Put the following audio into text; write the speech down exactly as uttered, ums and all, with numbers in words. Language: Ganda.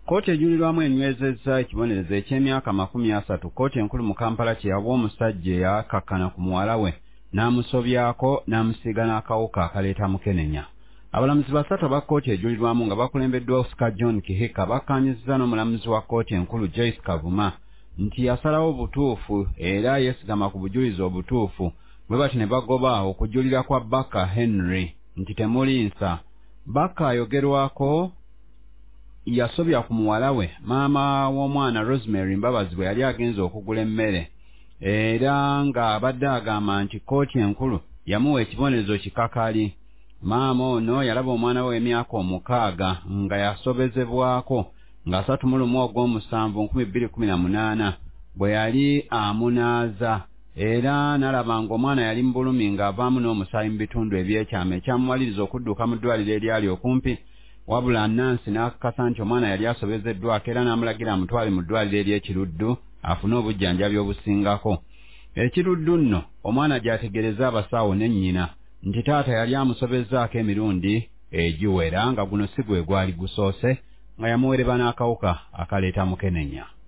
Kkooti ejulirwamu enywezezza ekibonerezo eky'emyaka makumi asatu kkooti enkulu mu Kampala kyeyawa omusajja eyakakkana ku muwala we n'amusobyako n'amusiiga n'akawuka akaleeta mukenenya. Abalamuzi basatu ba kkooti ejulirwamu nga bakulembeddwa Oscar John Kihika bakkaanyizza n'omulamuzi wa kkooti enkulu Joyce Kavuma nti yasalawo butuufu era yeesigama ku bujulizi obutuufu bwe bati ne bagoba okujulira kwa Baka Henry nti temuli nsa. Baka ayogerwako yasobya ku muwala we maama w'omwana Rosemary Mbabazi bwe yali agenze okugula emmere era nga abadde agamba nti kkooti enkulu yamuwa ekibonerezo kikakali. Maama ono yalaba omwana we emyaka omukaaga nga yasobezebwako nga asatu mu lumu ogw'omusanvu nkumi bbiri kumi na munaana bwe yali amunaaza era n'alaba ng'omwana yali mu bulumi ng'avaamu n'omusaayi mu bitundu ebyekyama ekyamumaliriza okudduka mu ddwaliro eryali okumpi, wabula Nansi n'akakasa nti omwana yali asobezeddwako era n'amulagira amutwale mu ddwaliro ery'ekiruddu afune obujjanjabi obusingako. Ekiruddu nno omwana gy'ategereza abasawo ne nnyina nti taata yali amusobezzaako emirundi egiwera nga guno si gwe gwali gusoose nga yamuwereba n'akawuka akaleeta mukenenya.